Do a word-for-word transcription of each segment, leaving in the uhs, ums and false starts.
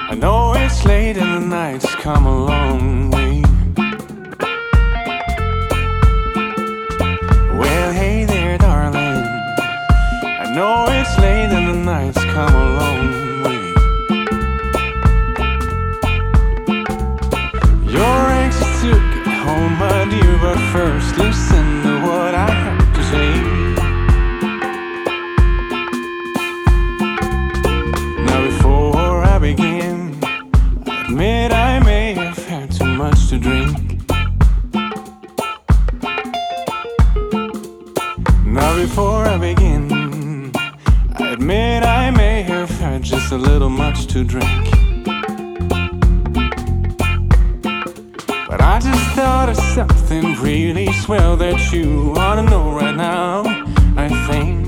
I know it's late and the night's come a long way. Well, hey there, darling, I know it's late and the night's come a long way. You're anxious to get home, my dear, but first listen to what I have to say. Now before I begin, I admit I may have had too much to drink. Now before I begin, I admit I may have had just a little much to drink. But I just thought of something really swell that you ought to know right now, I think.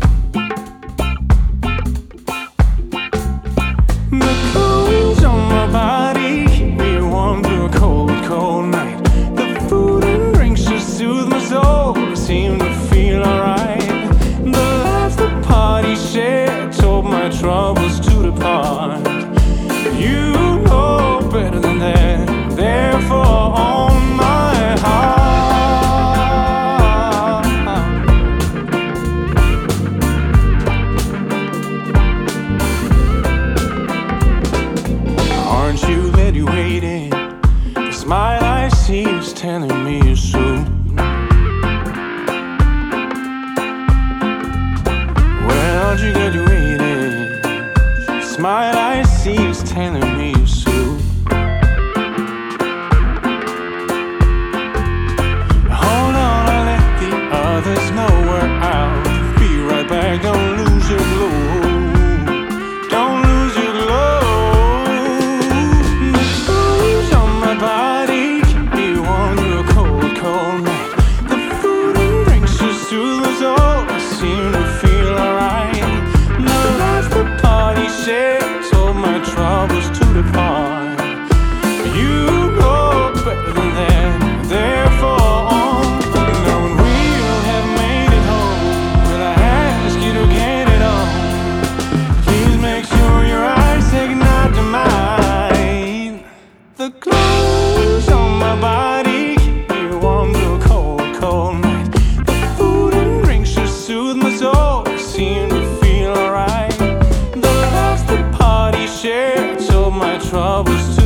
The clothes on my body keep me warm through a cold, cold night. The food and drinks just soothe my soul, I seem to feel alright. The laughs the party shared told my troubles to depart. You know better than that, therefore on my heart. Aren't you glad you waited? The smile I see is telling me you're so. Well, aren't you glad you waited? The smile I see is telling me you're so. There's nowhere out. Be right back, don't lose your glow. Don't lose your glow. The clothes on my body keep me warm through a cold, cold night. The food and drinks just soothe my soul, I seem to feel alright. The life the party shared told my troubles to depart. You know better than that, therefore the clothes on my body keep me warm through a cold, cold night. The food and drinks just soothe my soul, I seem to feel alright. The laughs the party shared told my troubles to